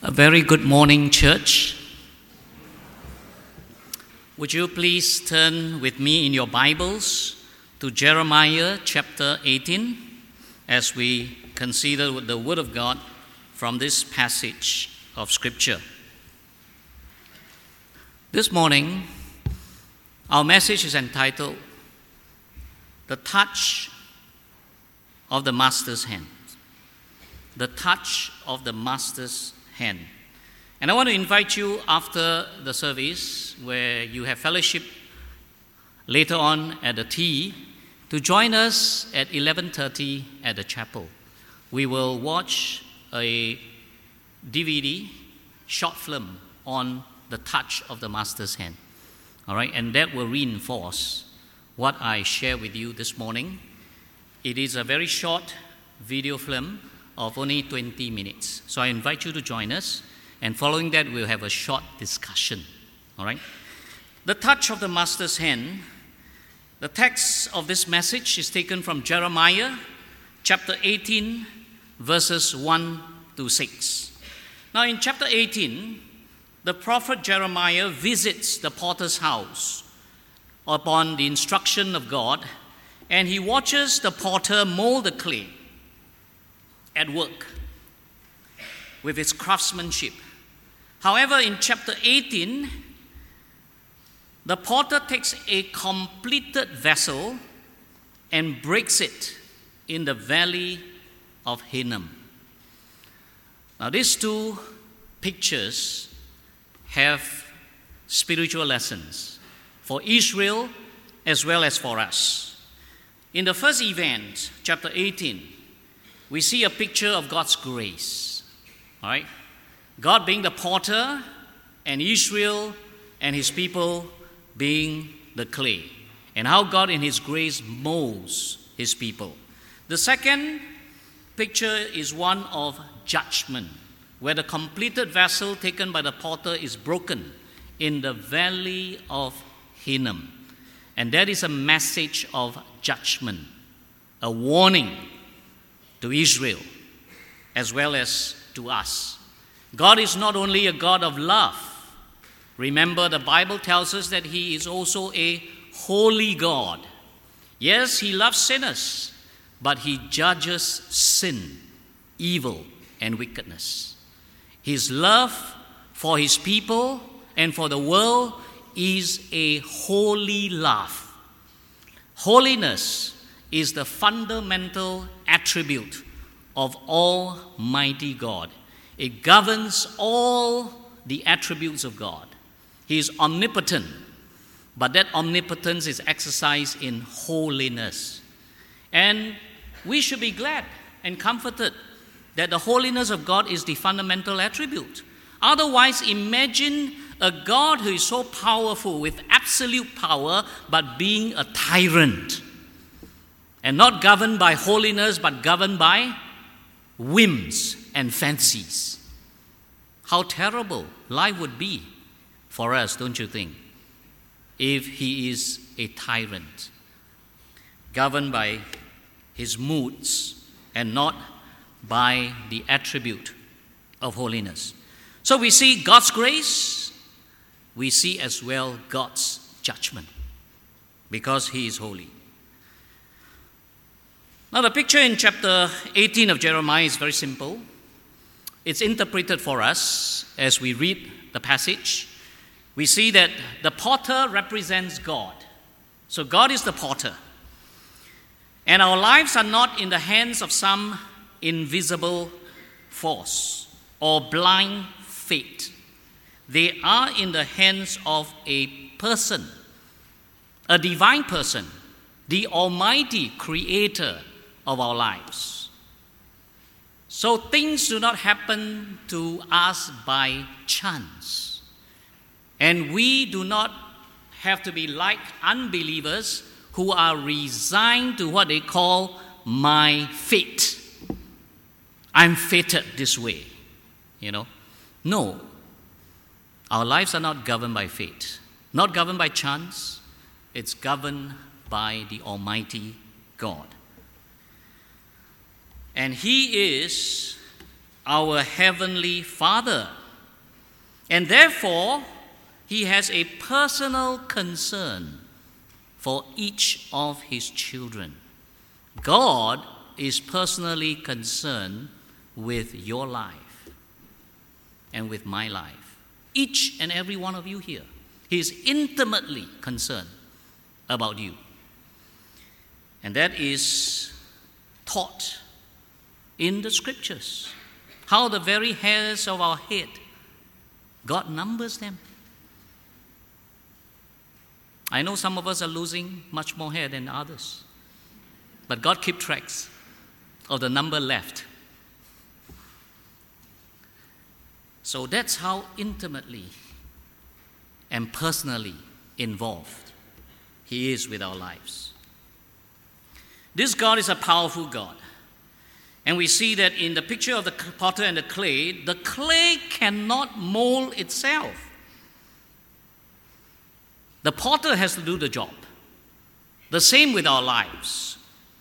A very good morning, church. Would you please turn with me in your Bibles to Jeremiah chapter 18 as we consider the Word of God from this passage of Scripture. This morning, our message is entitled, The Touch of the Master's Hand. The Touch of the Master's Hand. And I want to invite you after the service, where you have fellowship later on at the tea, to join us at 11:30 at the chapel. We will watch a DVD, short film on the touch of the Master's hand. All right, and that will reinforce what I share with you this morning. It is a very short video film of only 20 minutes. So I invite you to join us, and following that we'll have a short discussion. All right? The touch of the Master's hand. The text of this message is taken from Jeremiah chapter 18 verses 1 to 6. Now in chapter 18, the prophet Jeremiah visits the potter's house upon the instruction of God, and he watches the potter mold the clay at work with his craftsmanship. However, in chapter 18, the potter takes a completed vessel and breaks it in the valley of Hinnom. Now, these two pictures have spiritual lessons for Israel as well as for us. In the first event, chapter 18, we see a picture of God's grace. All right? God being the potter, and Israel and his people being the clay, and how God in his grace molds his people. The second picture is one of judgment, where the completed vessel taken by the potter is broken in the valley of Hinnom. And that is a message of judgment, a warning to Israel as well as to us. God is not only a God of love. Remember, the Bible tells us that he is also a holy God. Yes, he loves sinners, but he judges sin, evil, and wickedness. His love for his people and for the world is a holy love. Holiness is the fundamental attribute of Almighty God. It governs all the attributes of God. He is omnipotent, but that omnipotence is exercised in holiness. And we should be glad and comforted that the holiness of God is the fundamental attribute. Otherwise, imagine a God who is so powerful with absolute power, but being a tyrant. And not governed by holiness, but governed by whims and fancies. How terrible life would be for us, don't you think, if he is a tyrant, governed by his moods and not by the attribute of holiness. So we see God's grace, we see as well God's judgment, because he is holy. Now, the picture in chapter 18 of Jeremiah is very simple. It's interpreted for us as we read the passage. We see that the potter represents God. So God is the potter. And our lives are not in the hands of some invisible force or blind fate. They are in the hands of a person, a divine person, the Almighty Creator of our lives. So things do not happen to us by chance. And we do not have to be like unbelievers who are resigned to what they call my fate. I'm fated this way, No. Our lives are not governed by fate, not governed by chance. It's governed by the Almighty God. And he is our Heavenly Father. And therefore, He has a personal concern for each of His children. God is personally concerned with your life and with my life. Each and every one of you here. He is intimately concerned about you. And that is taught in the Scriptures. How the very hairs of our head, God numbers them. I know some of us are losing much more hair than others. But God keeps tracks of the number left. So that's how intimately and personally involved He is with our lives. This God is a powerful God. And we see that in the picture of the potter and the clay cannot mold itself. The potter has to do the job. The same with our lives.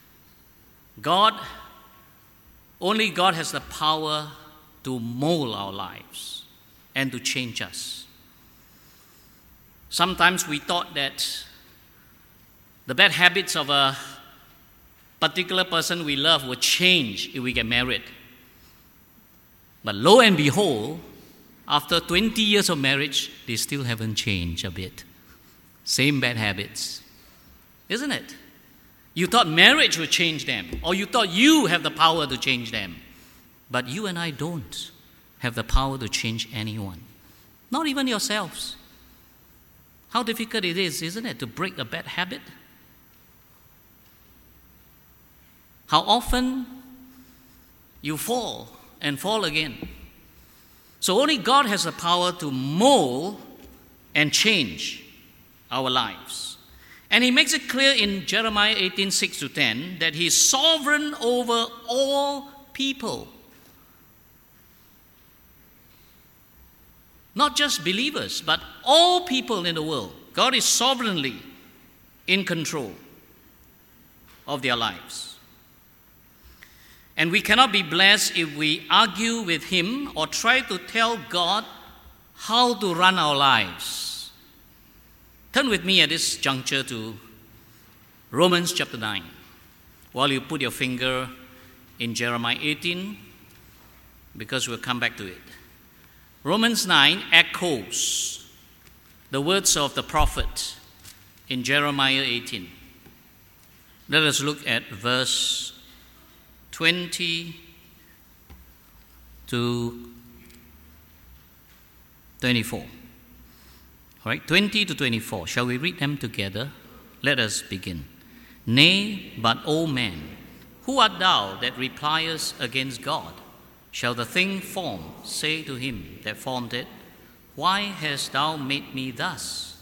Only God has the power to mold our lives and to change us. Sometimes we thought that the bad habits of a particular person we love will change if we get married. But lo and behold, after 20 years of marriage, they still haven't changed a bit. Same bad habits. Isn't it? You thought marriage would change them, or you thought you have the power to change them. But you and I don't have the power to change anyone. Not even yourselves. How difficult it is, isn't it, to break a bad habit? How often you fall and fall again. So only God has the power to mold and change our lives. And He makes it clear in Jeremiah 18:6-10 that He is sovereign over all people. Not just believers, but all people in the world. God is sovereignly in control of their lives. And we cannot be blessed if we argue with Him or try to tell God how to run our lives. Turn with me at this juncture to Romans chapter 9. While you put your finger in Jeremiah 18, because we'll come back to it. Romans 9 echoes the words of the prophet in Jeremiah 18. Let us look at verse 20 to 24. All right, 20 to 24. Shall we read them together? Let us begin. Nay, but, O man, who art thou that repliest against God? Shall the thing formed say to him that formed it, Why hast thou made me thus?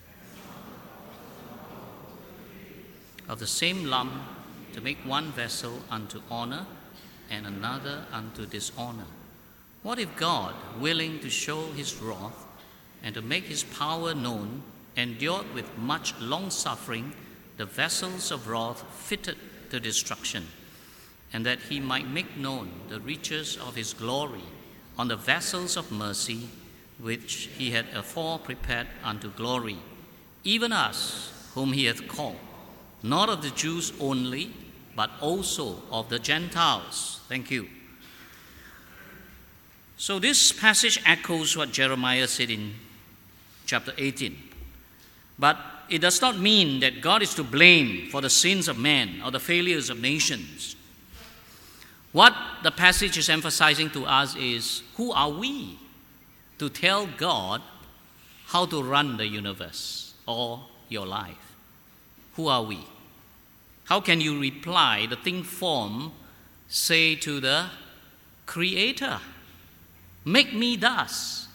Of the same lump to make one vessel unto honor and another unto dishonor. What if God, willing to show His wrath and to make His power known, endured with much long-suffering the vessels of wrath fitted to destruction, and that He might make known the riches of His glory on the vessels of mercy, which He had afore prepared unto glory, even us, whom He hath called, not of the Jews only, but also of the Gentiles. Thank you. So this passage echoes what Jeremiah said in chapter 18. But it does not mean that God is to blame for the sins of man or the failures of nations. What the passage is emphasizing to us is, who are we to tell God how to run the universe or your life? Who are we? How can you reply, the thing formed, say to the Creator, make me thus?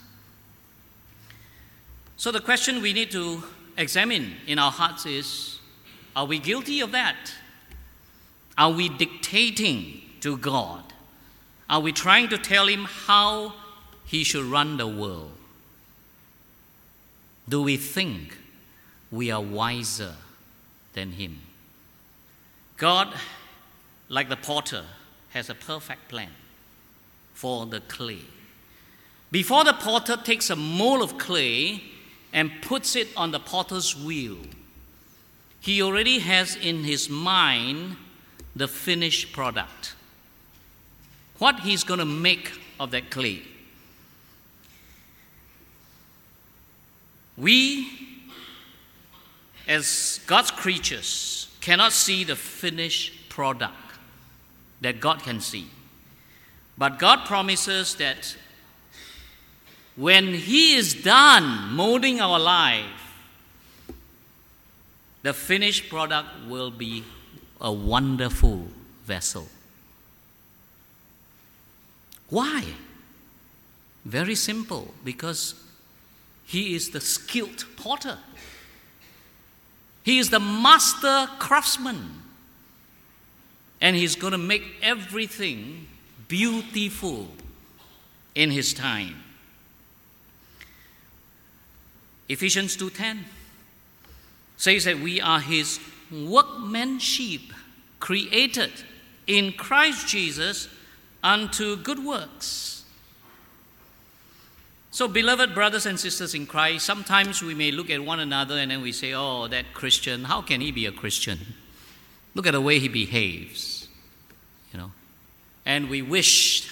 So the question we need to examine in our hearts is, are we guilty of that? Are we dictating to God? Are we trying to tell Him how He should run the world? Do we think we are wiser than Him? God, like the potter, has a perfect plan. for the clay. Before the potter takes a mold of clay and puts it on the potter's wheel, he already has in his mind the finished product. What he's going to make of that clay. We, as God's creatures, cannot see the finished product that God can see. But God promises that when He is done molding our life, the finished product will be a wonderful vessel. Why? Very simple, because He is the skilled potter. He is the master craftsman. And He's going to make everything beautiful in His time. Ephesians 2:10 says that we are His workmanship, created in Christ Jesus unto good works. So, beloved brothers and sisters in Christ, sometimes we may look at one another and then we say, oh, that Christian, how can he be a Christian? Look at the way he behaves, And we wished,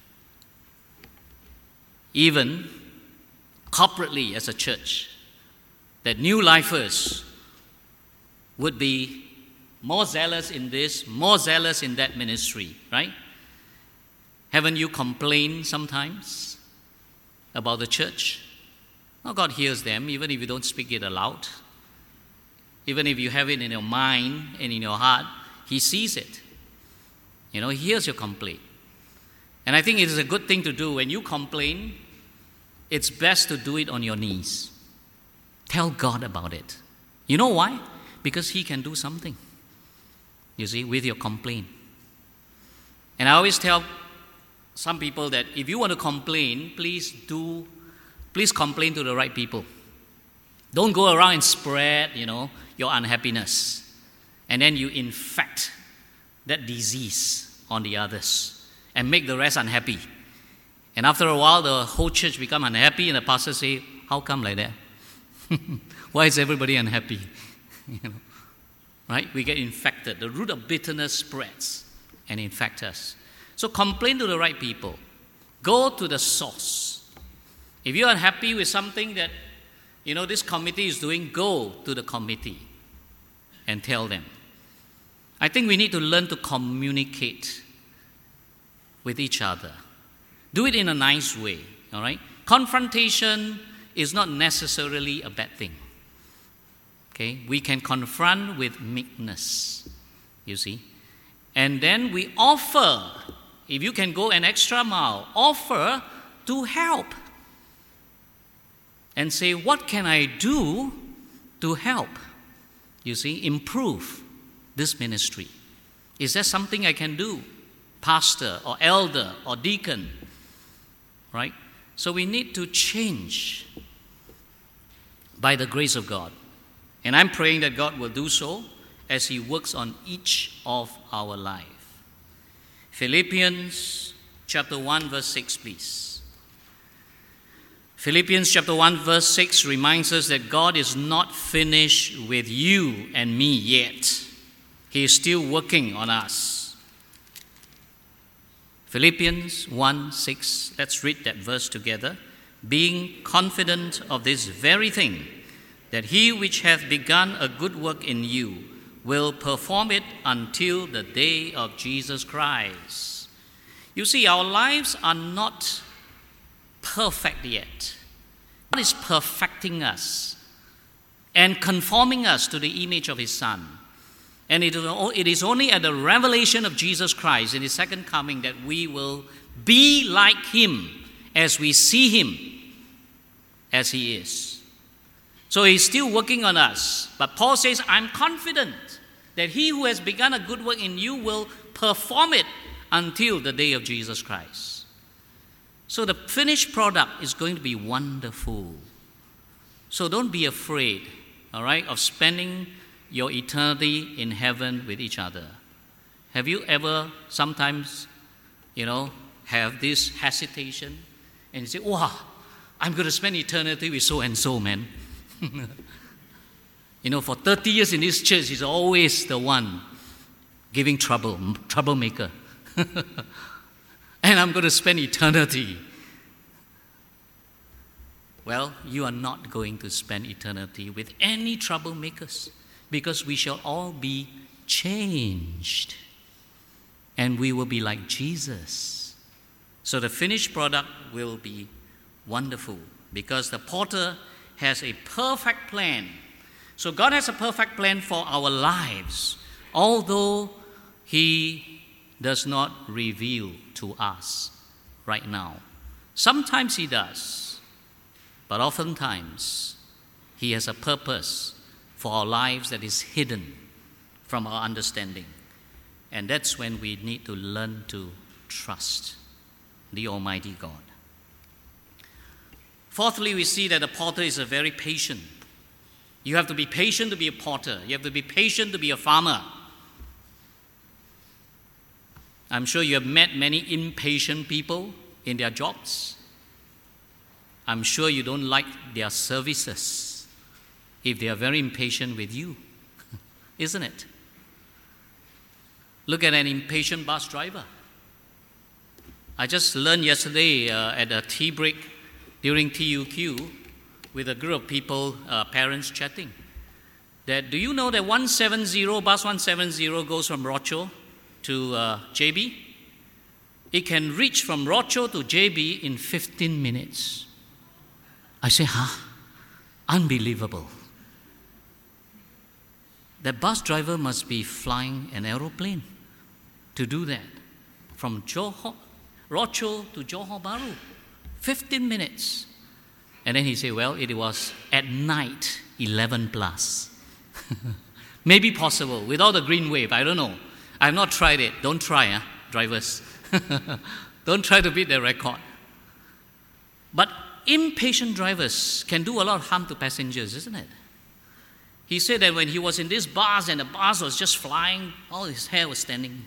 even corporately as a church, that new lifers would be more zealous in this, more zealous in that ministry, right? Haven't you complained sometimes about the church? Oh, God hears them, even if you don't speak it aloud. Even if you have it in your mind and in your heart, He sees it. He hears your complaint. And I think it is a good thing to do. When you complain, it's best to do it on your knees. Tell God about it. You know why? Because He can do something, with your complaint. And I always tell some people that if you want to complain, please complain to the right people. Don't go around and spread, your unhappiness. And then you infect that disease on the others and make the rest unhappy. And after a while, the whole church become unhappy, and the pastor say, how come like that? Why is everybody unhappy? Right? We get infected. The root of bitterness spreads and infects us. So complain to the right people. Go to the source. If you're unhappy with something that, this committee is doing, go to the committee and tell them. I think we need to learn to communicate with each other. Do it in a nice way, all right? Confrontation is not necessarily a bad thing. Okay? We can confront with meekness, And then we offer, if you can go an extra mile, offer to help. And say, what can I do to help, improve this ministry? Is there something I can do? Pastor or elder or deacon, right? So we need to change by the grace of God. And I'm praying that God will do so as He works on each of our life. Philippians chapter 1 verse 6, please. Philippians chapter 1 verse 6 reminds us that God is not finished with you and me yet. He is still working on us. Philippians 1:6, let's read that verse together. Being confident of this very thing, that He which hath begun a good work in you will perform it until the day of Jesus Christ. You see, our lives are not perfect yet. God is perfecting us and conforming us to the image of His Son. And it is only at the revelation of Jesus Christ in His second coming that we will be like Him as we see Him as He is. So He's still working on us. But Paul says, I'm confident that He who has begun a good work in you will perform it until the day of Jesus Christ. So the finished product is going to be wonderful. So don't be afraid, all right, of spending your eternity in heaven with each other. Have you ever sometimes, have this hesitation and you say, wow, I'm going to spend eternity with so-and-so, man. For 30 years in this church, he's always the one giving troublemaker. And I'm going to spend eternity. Well, you are not going to spend eternity with any troublemakers, because we shall all be changed. And we will be like Jesus. So the finished product will be wonderful, because the potter has a perfect plan. So God has a perfect plan for our lives, although He does not reveal to us right now. Sometimes He does, but oftentimes He has a purpose for our lives that is hidden from our understanding. And that's when we need to learn to trust the Almighty God. Fourthly, we see that the potter is a very patient. You have to be patient to be a potter. You have to be patient to be a farmer. I'm sure you have met many impatient people in their jobs. I'm sure you don't like their services if they are very impatient with you, isn't it? Look at an impatient bus driver. I just learned yesterday at a tea break during TUQ with a group of people, parents chatting, that do you know that bus 170 goes from Rocho to JB? It can reach from Rocho to JB in 15 minutes. I say, unbelievable. That bus driver must be flying an aeroplane to do that. From Rocho to Johor Bahru, 15 minutes. And then he said, well, it was at night, 11 plus. Maybe possible, without a green wave, I don't know. I've not tried it. Don't try, drivers. Don't try to beat the record. But impatient drivers can do a lot of harm to passengers, isn't it? He said that when he was in this bus and the bus was just flying, all his hair was standing.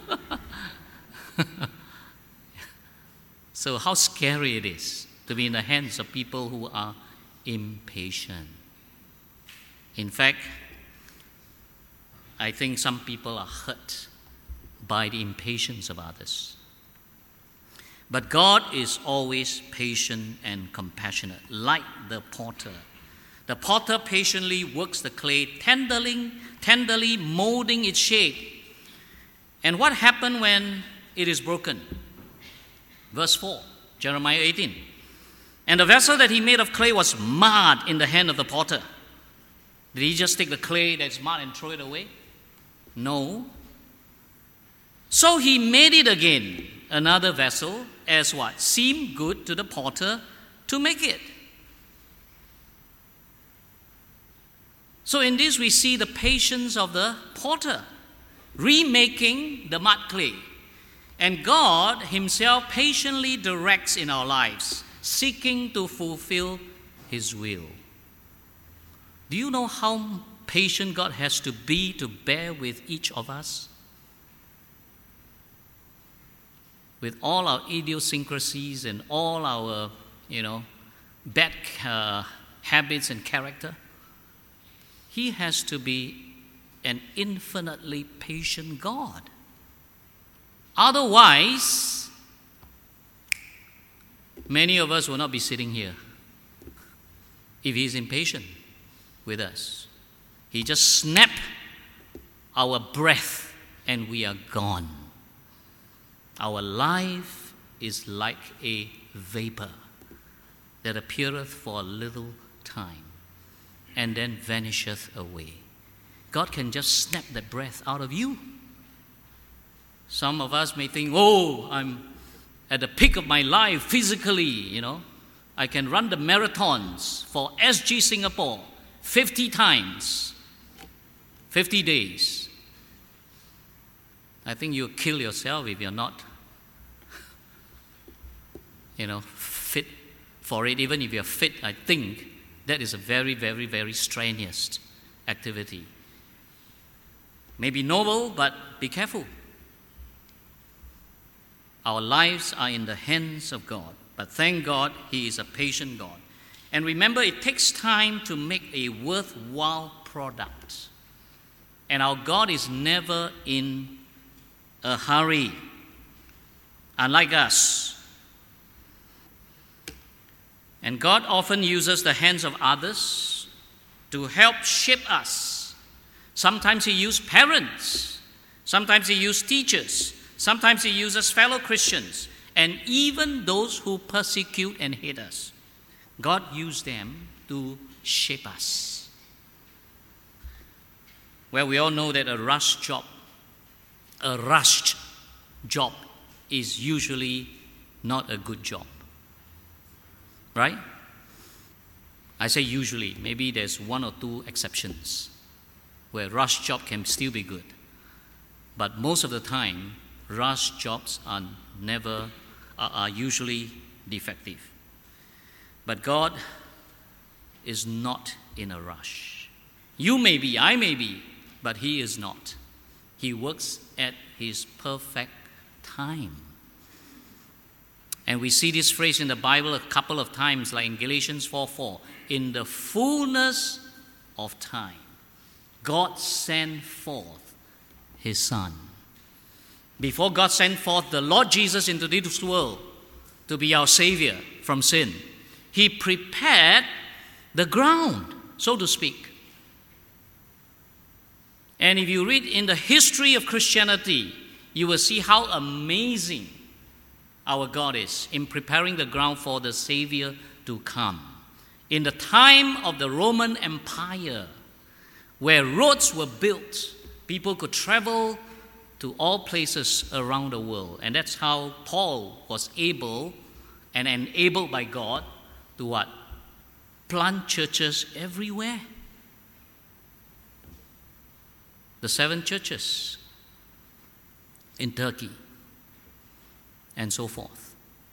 So how scary it is to be in the hands of people who are impatient. In fact, I think some people are hurt by the impatience of others. But God is always patient and compassionate, like the potter. The potter patiently works the clay, tenderly molding its shape. And what happened when it is broken? Verse 4, Jeremiah 18. And the vessel that he made of clay was marred in the hand of the potter. Did he just take the clay that's marred and throw it away? No. So he made it again, another vessel, as what? Seemed good to the potter to make it. So in this we see the patience of the potter, remaking the mud clay. And God Himself patiently directs in our lives, seeking to fulfill His will. Do you know how patient God has to be to bear with each of us? With all our idiosyncrasies and all our, bad habits and character, He has to be an infinitely patient God. Otherwise, many of us will not be sitting here if He is impatient with us. He just snapped our breath and we are gone. Our life is like a vapor that appeareth for a little time and then vanisheth away. God can just snap that breath out of you. Some of us may think, I'm at the peak of my life physically, I can run the marathons for SG Singapore 50 times, 50 days. I think you'll kill yourself if you're not, fit for it. Even if you're fit, I think that is a very, very, very strenuous activity. Maybe noble, but be careful. Our lives are in the hands of God. But thank God, He is a patient God. And remember, it takes time to make a worthwhile product. And our God is never in a hurry, unlike us. And God often uses the hands of others to help shape us. Sometimes He uses parents. Sometimes He uses teachers. Sometimes He uses fellow Christians. And even those who persecute and hate us. God used them to shape us. Well, we all know that a rushed job is usually not a good job. Right? I say usually. Maybe there's one or two exceptions where rush job can still be good. But most of the time, rush jobs are usually defective. But God is not in a rush. You may be, I may be, but He is not. He works at His perfect time. And we see this phrase in the Bible a couple of times, like in Galatians 4:4. In the fullness of time, God sent forth His Son. Before God sent forth the Lord Jesus into this world to be our Savior from sin, He prepared the ground, so to speak. And if you read in the history of Christianity, you will see how amazing our God is in preparing the ground for the Savior to come. In the time of the Roman Empire, where roads were built, people could travel to all places around the world. And that's how Paul was able and enabled by God to what? Plant churches everywhere. The 7 churches in Turkey and so forth.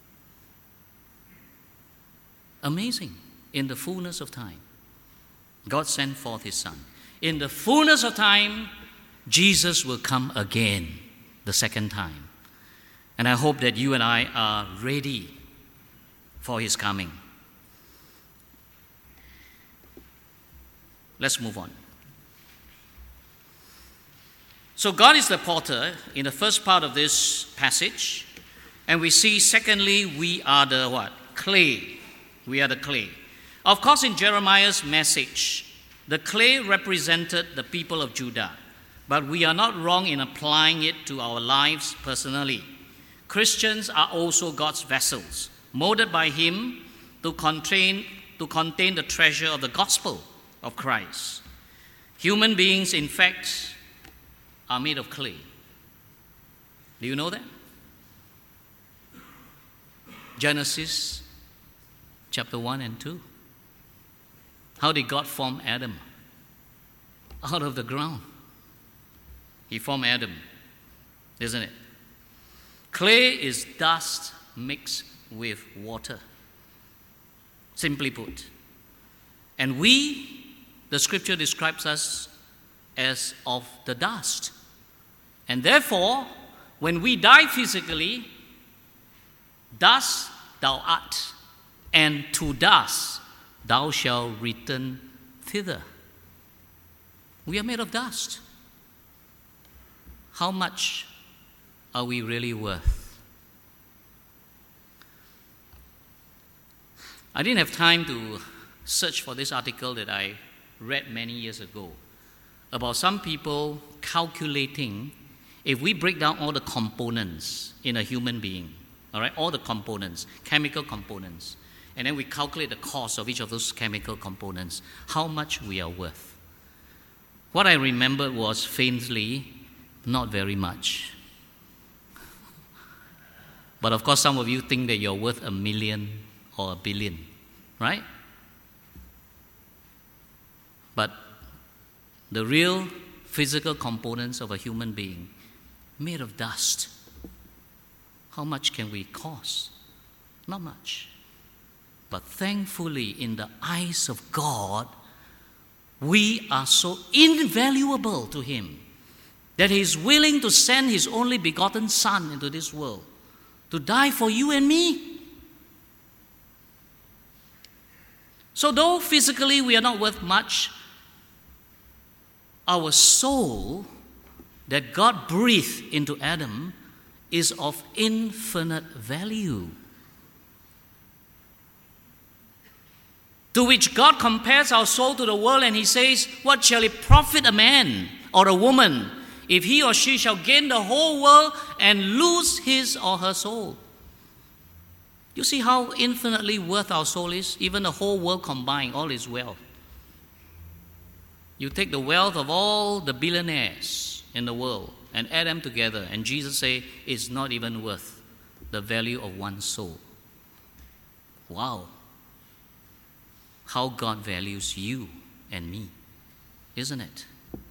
Amazing. In the fullness of time, God sent forth His Son. In the fullness of time, Jesus will come again the second time. And I hope that you and I are ready for His coming. Let's move on. So God is the potter in the first part of this passage. And we see, secondly, we are the what? Clay. We are the clay. Of course, in Jeremiah's message, the clay represented the people of Judah. But we are not wrong in applying it to our lives personally. Christians are also God's vessels, molded by Him to contain the treasure of the gospel of Christ. Human beings, in fact, are made of clay. Do you know that? Genesis chapter 1 and 2. How did God form Adam? Out of the ground. He formed Adam, isn't it? Clay is dust mixed with water, simply put. And the scripture describes us as of the dust. And therefore, when we die physically, dust thou art, and to dust thou shalt return thither. We are made of dust. How much are we really worth? I didn't have time to search for this article that I read many years ago about some people calculating if we break down all the components in a human being, all right, all the components, chemical components, and then we calculate the cost of each of those chemical components, how much we are worth. What I remembered was faintly, not very much. But of course, some of you think that you're worth 1 million or 1 billion, right? But the real physical components of a human being, made of dust, how much can we cost? Not much. But thankfully, in the eyes of God, we are so invaluable to Him that He is willing to send His only begotten Son into this world to die for you and me. So though physically we are not worth much, our soul that God breathed into Adam is of infinite value. To which God compares our soul to the world, and he says, what shall it profit a man or a woman if he or she shall gain the whole world and lose his or her soul? You see how infinitely worth our soul is? Even the whole world combined, all its wealth. You take the wealth of all the billionaires in the world and add them together, and Jesus says it's not even worth the value of one soul. Wow. How God values you and me, isn't it?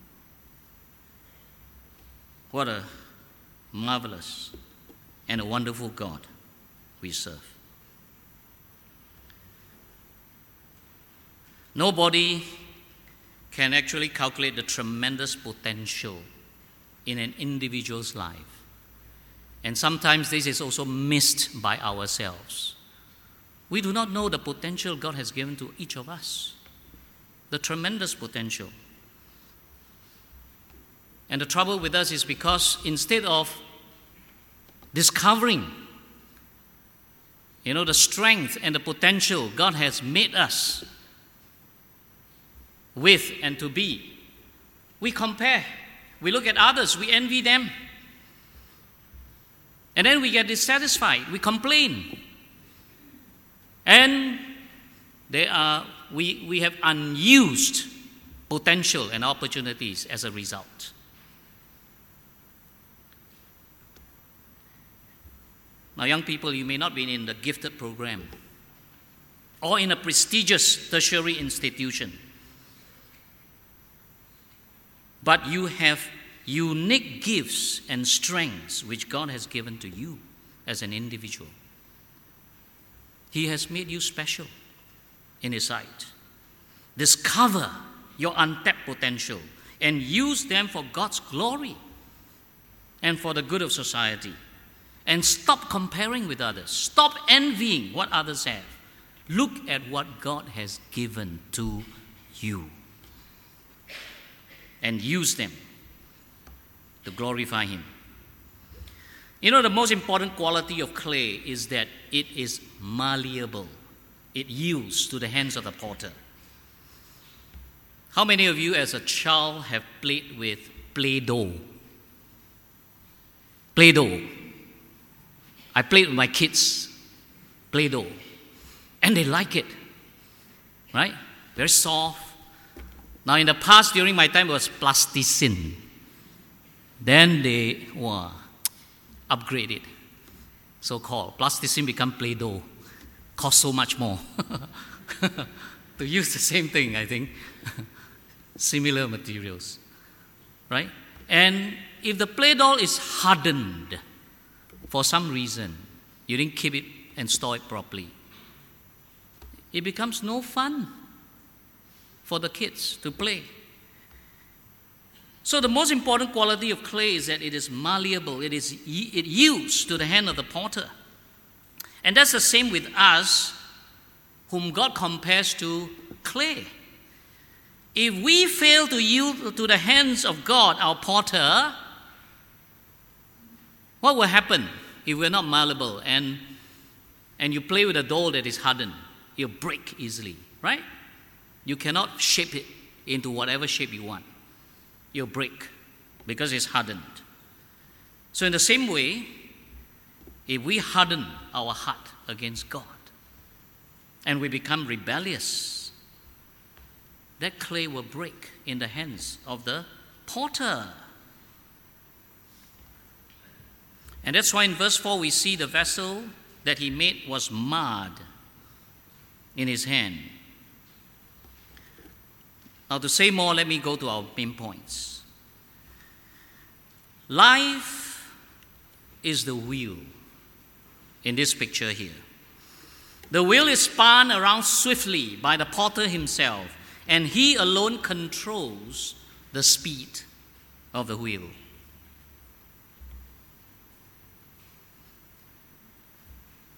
What a marvelous and a wonderful God we serve. Nobody can actually calculate the tremendous potential in an individual's life. And sometimes this is also missed by ourselves. We do not know the potential God has given to each of us, the tremendous potential. And the trouble with us is because instead of discovering, the strength and the potential God has made us with and to be, we compare. We look at others, we envy them. And then we get dissatisfied, we complain. And we have unused potential and opportunities as a result. Now, young people, you may not be in the gifted program or in a prestigious tertiary institution, but you have unique gifts and strengths which God has given to you as an individual. He has made you special in His sight. Discover your untapped potential and use them for God's glory and for the good of society. And stop comparing with others. Stop envying what others have. Look at what God has given to you and use them to glorify Him. The most important quality of clay is that it is malleable. It yields to the hands of the potter. How many of you as a child have played with Play-Doh? Play-Doh. I played with my kids, Play-Doh, and they like it, right? Very soft. Now, in the past, during my time, it was plasticine. Then they upgraded, so-called. Plasticine become Play-Doh. Cost so much more. To use the same thing, I think. Similar materials, right? And if the Play-Doh is hardened, for some reason, you didn't keep it and store it properly, it becomes no fun for the kids to play. So the most important quality of clay is that it is malleable. It yields to the hand of the potter. And that's the same with us, whom God compares to clay. If we fail to yield to the hands of God, our potter, what will happen if we're not malleable and you play with a doll that is hardened? It'll break easily, right? You cannot shape it into whatever shape you want. It'll break because it's hardened. So in the same way, if we harden our heart against God and we become rebellious, that clay will break in the hands of the potter. And that's why in verse 4 we see the vessel that he made was marred in his hand. Now, to say more, let me go to our main points. Life is the wheel in this picture here. The wheel is spun around swiftly by the potter himself, and he alone controls the speed of the wheel.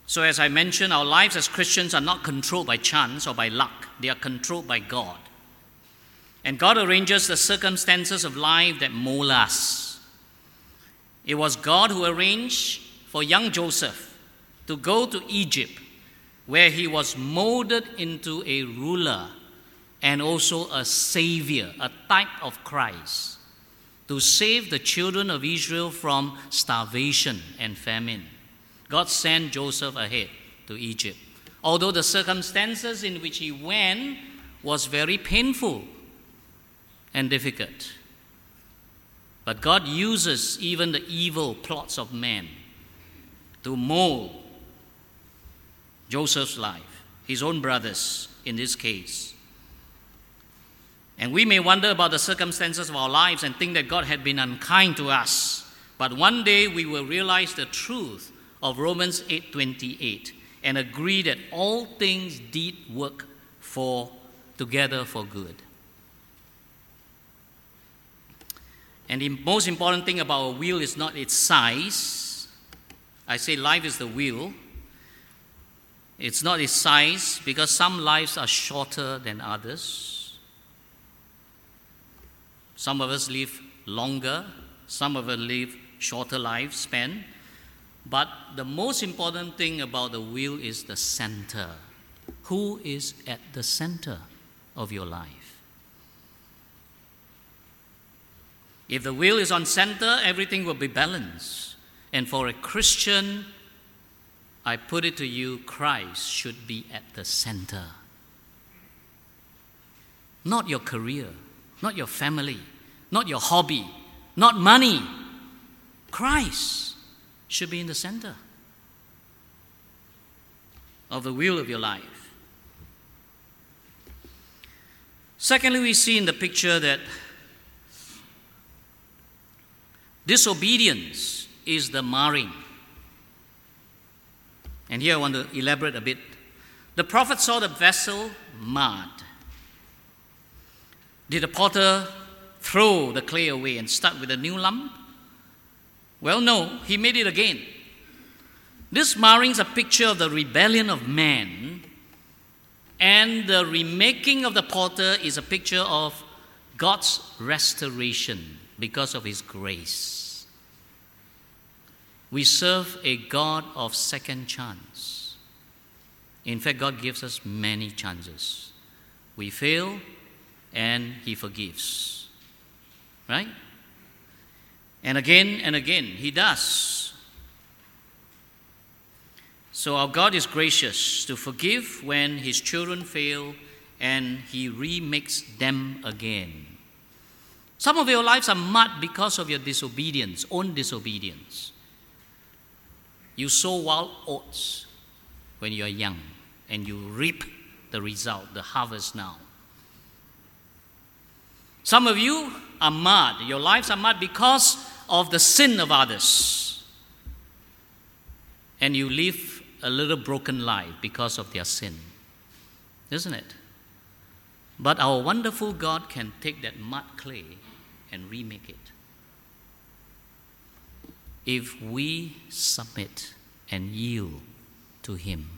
So as I mentioned, our lives as Christians are not controlled by chance or by luck. They are controlled by God. And God arranges the circumstances of life that mold us. It was God who arranged for young Joseph to go to Egypt, where he was molded into a ruler and also a savior, a type of Christ, to save the children of Israel from starvation and famine. God sent Joseph ahead to Egypt, although the circumstances in which he went was very painful and difficult. But God uses even the evil plots of man to mold Joseph's life, his own brothers in this case. And we may wonder about the circumstances of our lives and think that God had been unkind to us. But one day we will realize the truth of Romans 8:28 and agree that all things did work together for good. And the most important thing about a wheel is not its size. I say life is the wheel. It's not its size, because some lives are shorter than others. Some of us live longer, some of us live shorter lifespan. But the most important thing about the wheel is the center. Who is at the center of your life? If the wheel is on center, everything will be balanced. And for a Christian, I put it to you, Christ should be at the center. Not your career, not your family, not your hobby, not money. Christ should be in the center of the wheel of your life. Secondly, we see in the picture that disobedience is the marring. And here I want to elaborate a bit. The prophet saw the vessel marred. Did the potter throw the clay away and start with a new lump? Well, no, he made it again. This marring is a picture of the rebellion of man, and the remaking of the potter is a picture of God's restoration because of His grace. We serve a God of second chance. In fact, God gives us many chances. We fail, and He forgives. Right? And again, He does. So our God is gracious to forgive when His children fail, and He remakes them again. Some of your lives are marred because of your disobedience, own disobedience. You sow wild oats when you are young, and you reap the result, the harvest now. Some of you are marred. Your lives are marred because of the sin of others. And you live a little broken life because of their sin. Isn't it? But our wonderful God can take that mud clay and remake it. If we submit and yield to Him,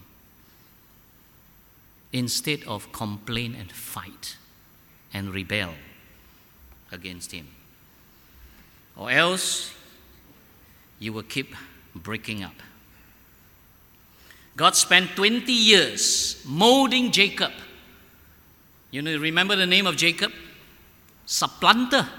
instead of complain and fight and rebel against Him. Or else you will keep breaking up. God spent 20 years molding Jacob. You know, remember the name of Jacob? Supplanter.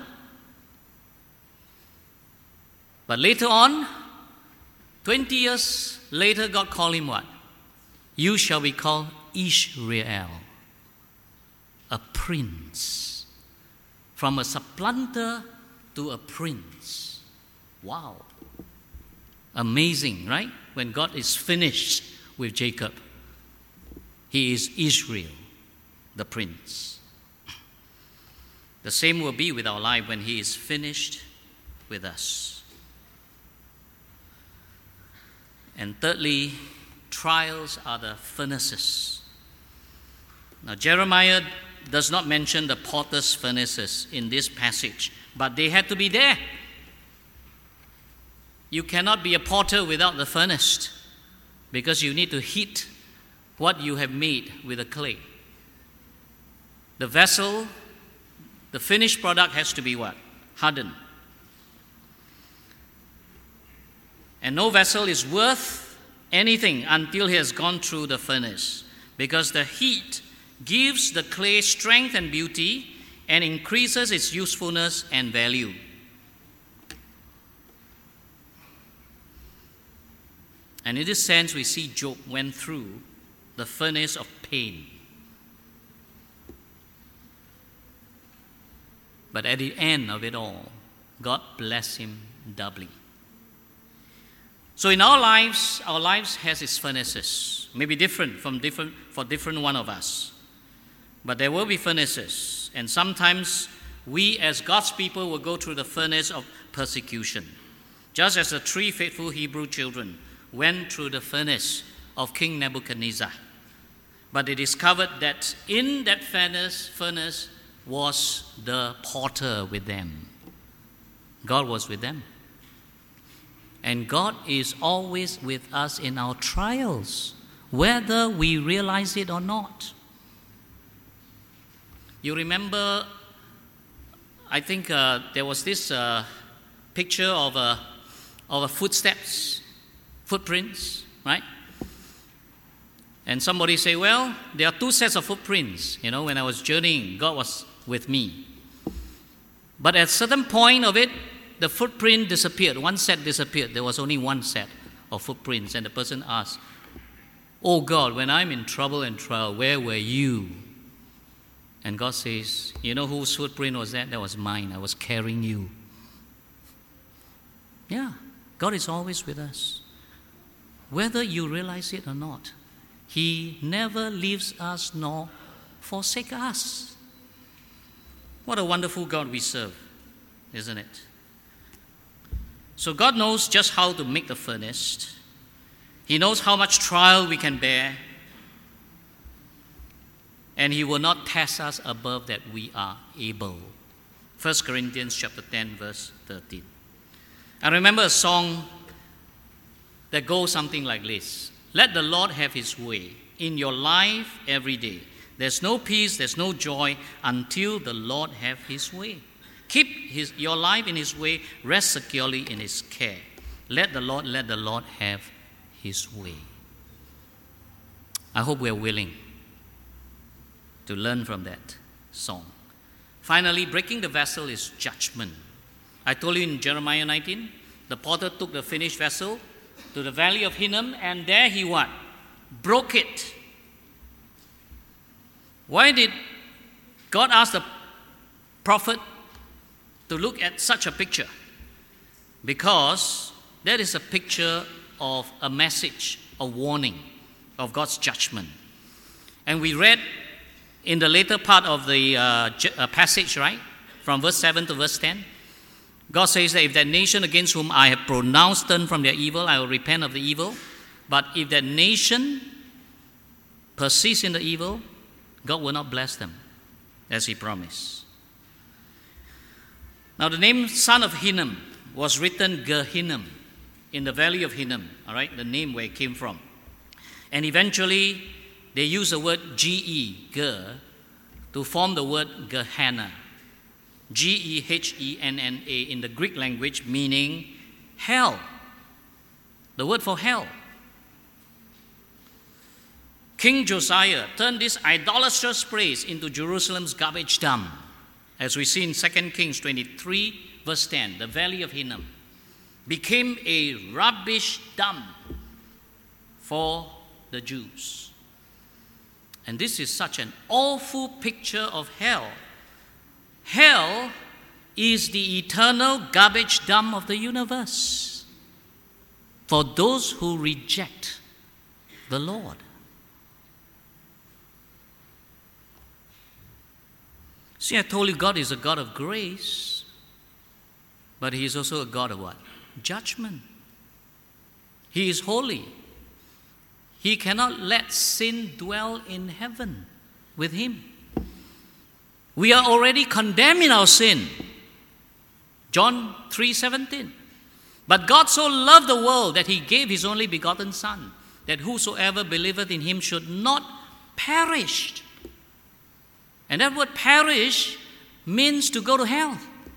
But later on, 20 years later, God called him what? You shall be called Israel, a prince. From a supplanter to a prince. Wow. Amazing, right? When God is finished with Jacob, he is Israel, the prince. The same will be with our life when He is finished with us. And thirdly, trials are the furnaces. Now, Jeremiah does not mention the potter's furnaces in this passage, but they had to be there. You cannot be a potter without the furnace. because you need to heat what you have made with the clay. The vessel, the finished product has to be what? Hardened. And no vessel is worth anything until he has gone through the furnace, because the heat gives the clay strength and beauty and increases its usefulness and value. And in this sense, we see Job went through the furnace of pain. But at the end of it all, God blessed him doubly. So in our lives has its furnaces. Maybe different for different one of us. But there will be furnaces. And sometimes we as God's people will go through the furnace of persecution. Just as the 3 faithful Hebrew children went through the furnace of King Nebuchadnezzar. But they discovered that in that furnace was the potter with them. God was with them. And God is always with us in our trials, whether we realize it or not. You remember, I think there was this picture of a footprints, right? And somebody say, well, there are 2 sets of footprints. When I was journeying, God was with me. But at a certain point of it, the footprint disappeared. 1 set disappeared. There was only 1 set of footprints. And the person asked, oh God, when I'm in trouble and trial, where were you? And God says, you know whose footprint was that? That was mine. I was carrying you. Yeah, God is always with us. Whether you realize it or not, He never leaves us nor forsakes us. What a wonderful God we serve, isn't it? So God knows just how to make the furnace. He knows how much trial we can bear. And He will not test us above that we are able. 1 Corinthians chapter 10, verse 13. I remember a song that goes something like this. Let the Lord have His way in your life every day. There's no peace, there's no joy until the Lord have His way. Keep your life in His way, rest securely in His care. Let the Lord have His way. I hope we are willing to learn from that song. Finally, breaking the vessel is judgment. I told you in Jeremiah 19, the potter took the finished vessel to the valley of Hinnom, and there he what? Broke it. Why did God ask the prophet to look at such a picture? Because that is a picture of a message, a warning of God's judgment. And we read in the later part of the passage, right? From verse 7 to verse 10. God says that if that nation against whom I have pronounced turn from their evil, I will repent of the evil. But if that nation persists in the evil, God will not bless them, as He promised. Now the name son of Hinnom was written Gehinnom, in the valley of Hinnom, all right, the name where it came from. And eventually they use the word Ge, to form the word Gehenna. Gehenna in the Greek language, meaning hell. The word for hell. King Josiah turned this idolatrous place into Jerusalem's garbage dump, as we see in 2 Kings 23, verse 10. The valley of Hinnom became a rubbish dump for the Jews. And this is such an awful picture of hell. Hell is the eternal garbage dump of the universe for those who reject the Lord. See, I told you God is a God of grace, but He is also a God of what? Judgment. He is holy. He cannot let sin dwell in heaven with Him. We are already condemned in our sin. John 3:17. But God so loved the world that He gave His only begotten Son, that whosoever believeth in him should not perish. And that word perish means to go to hell,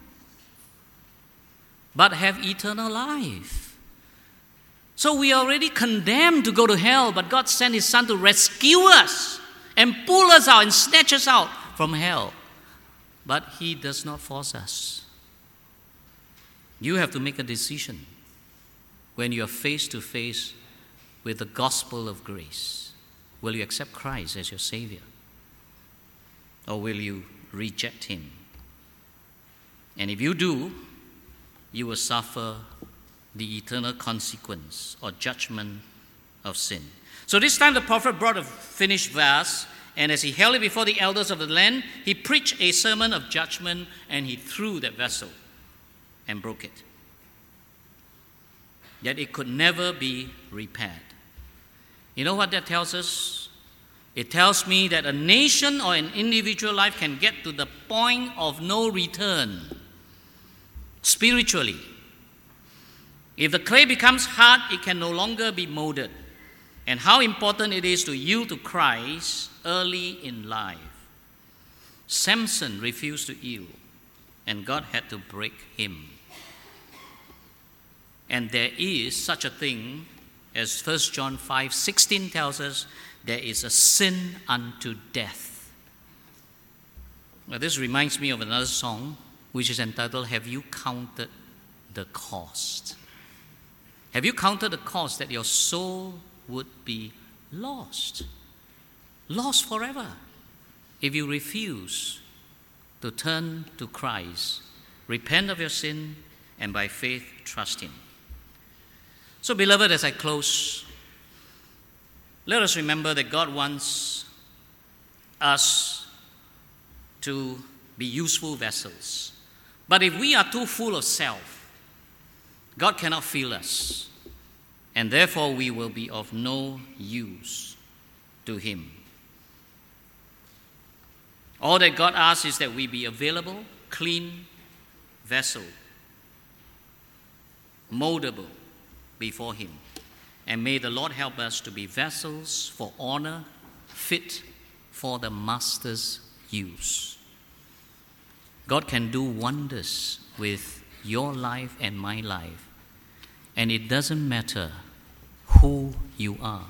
but have eternal life. So we are already condemned to go to hell, but God sent his Son to rescue us and pull us out and snatch us out from hell. But he does not force us. You have to make a decision when you are face to face with the gospel of grace. Will you accept Christ as your Savior? Or will you reject him? And if you do, you will suffer the eternal consequence or judgment of sin. So this time the prophet brought a finished vase, and as he held it before the elders of the land, he preached a sermon of judgment, and he threw that vessel and broke it. Yet it could never be repaired. You know what that tells us? It tells me that a nation or an individual life can get to the point of no return spiritually. If the clay becomes hard, it can no longer be molded. And how important it is to yield to Christ early in life. Samson refused to yield, and God had to break him. And there is such a thing as 1 John 5:16 tells us, there is a sin unto death. Well, this reminds me of another song which is entitled, Have You Counted the Cost? Have you counted the cost that your soul would be lost? Lost forever if you refuse to turn to Christ, repent of your sin, and by faith trust him. So, beloved, as I close, let us remember that God wants us to be useful vessels. But if we are too full of self, God cannot fill us, and therefore we will be of no use to him. All that God asks is that we be available, clean vessel, moldable before him. And may the Lord help us to be vessels for honor, fit for the Master's use. God can do wonders with your life and my life. And it doesn't matter who you are.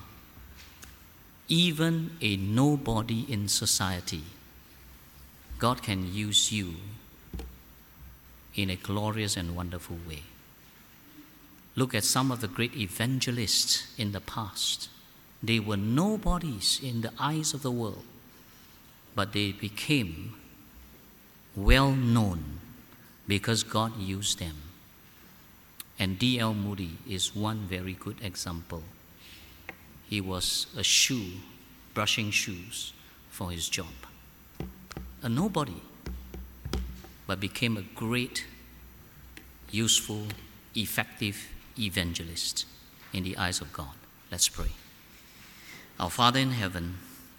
Even a nobody in society, God can use you in a glorious and wonderful way. Look at some of the great evangelists in the past. They were nobodies in the eyes of the world, but they became well known because God used them. And D.L. Moody is one very good example. He was a shoe, brushing shoes for his job. A nobody, but became a great, useful, effective evangelist in the eyes of God. Let's pray. Our Father in heaven,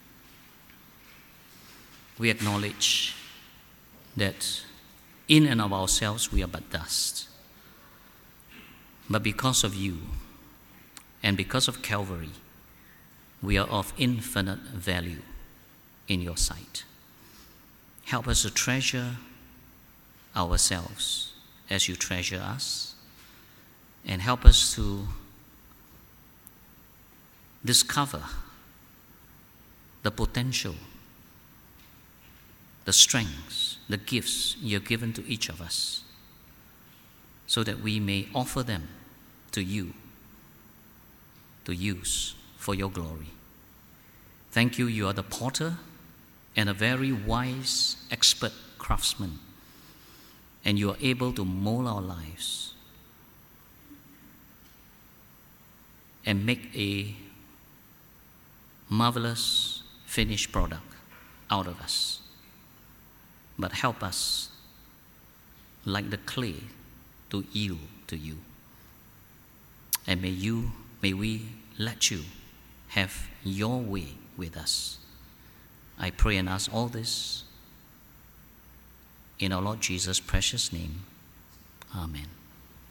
we acknowledge that in and of ourselves we are but dust. But because of you and because of Calvary, we are of infinite value in your sight. Help us to treasure ourselves as you treasure us, and help us to discover the potential, the strengths, the gifts you have given to each of us, so that we may offer them to you to use for your glory. Thank you, you are the potter and a very wise, expert craftsman, and you are able to mold our lives and make a marvelous finished product out of us. But help us, like the clay, to yield to you. And may we let you have your way with us. I pray and ask all this in our Lord Jesus' precious name. Amen.